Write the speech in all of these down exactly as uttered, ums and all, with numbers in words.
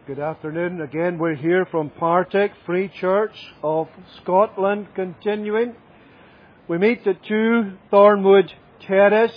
Good afternoon. Again, we're here from Partick Free Church of Scotland, continuing. We meet at two Thornwood Terrace,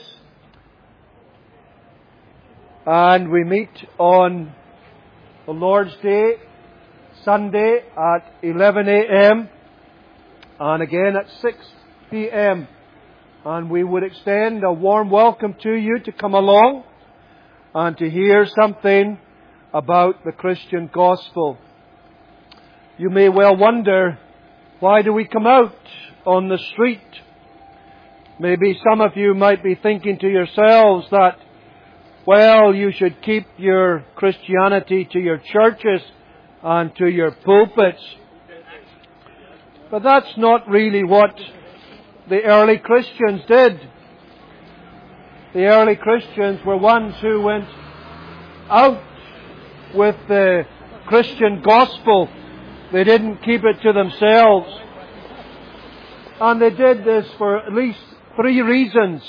and we meet on the Lord's Day, Sunday at eleven a.m. and again at six p.m. And we would extend a warm welcome to you to come along and to hear something about the Christian gospel. You may well wonder, why do we come out on the street? Maybe some of you might be thinking to yourselves that, well, you should keep your Christianity to your churches and to your pulpits. But that's not really what the early Christians did. The early Christians were ones who went out with the Christian gospel. They didn't keep it to themselves. And they did this for at least three reasons.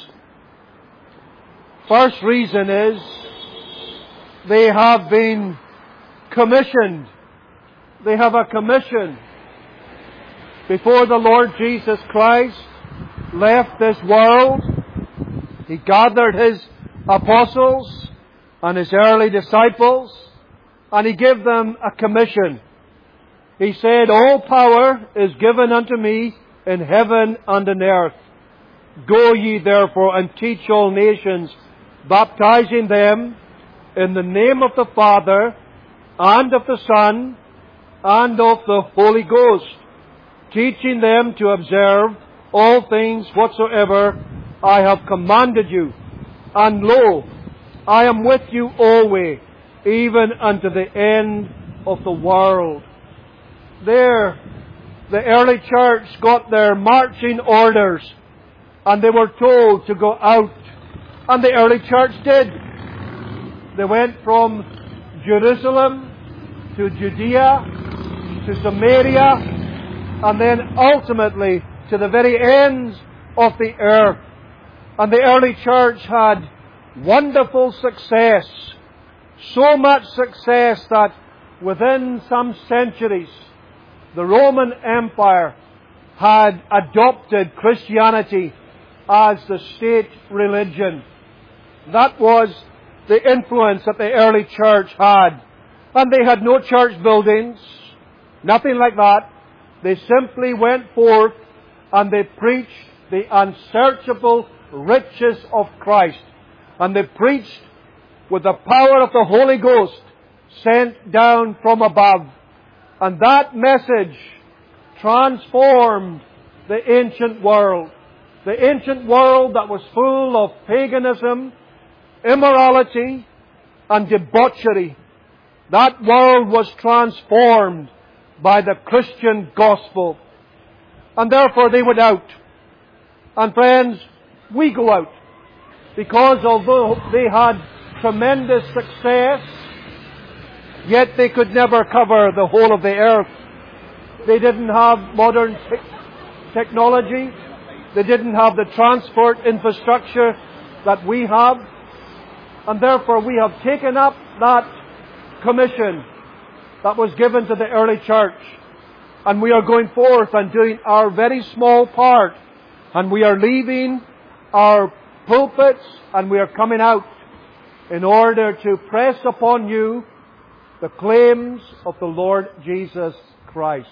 First reason is they have been commissioned. They have a commission. Before the Lord Jesus Christ left this world, He gathered His apostles and His early disciples, and He gave them a commission. He said, "All power is given unto me in heaven and on earth. Go ye therefore and teach all nations, baptizing them in the name of the Father, and of the Son, and of the Holy Ghost, teaching them to observe all things whatsoever I have commanded you. And lo, I am with you always, even unto the end of the world." There, the early church got their marching orders, and they were told to go out. And the early church did. They went from Jerusalem to Judea, to Samaria, and then ultimately to the very ends of the earth. And the early church had wonderful success. So much success that within some centuries, the Roman Empire had adopted Christianity as the state religion. That was the influence that the early church had. And they had no church buildings, nothing like that. They simply went forth and they preached the unsearchable riches of Christ. And they preached with the power of the Holy Ghost sent down from above. And that message transformed the ancient world. The ancient world that was full of paganism, immorality, and debauchery. That world was transformed by the Christian gospel. And therefore they went out. And friends, we go out. Because although they had tremendous success, yet they could never cover the whole of the earth. They didn't have modern te- technology. They didn't have the transport infrastructure that we have. And therefore we have taken up that commission that was given to the early church. And we are going forth and doing our very small part. And we are leaving our pulpits and we are coming out in order to press upon you the claims of the Lord Jesus Christ.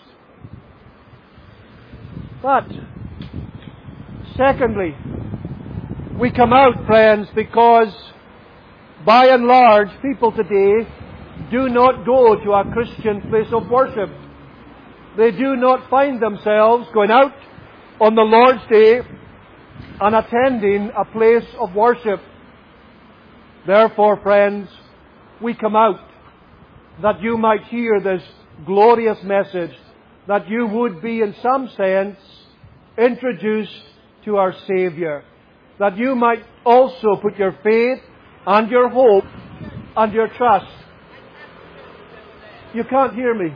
But, secondly, we come out, friends, because by and large, people today do not go to a Christian place of worship. They do not find themselves going out on the Lord's Day and attending a place of worship. Therefore, friends, we come out that you might hear this glorious message, that you would be in some sense introduced to our Savior, that you might also put your faith and your hope and your trust. You can't hear me.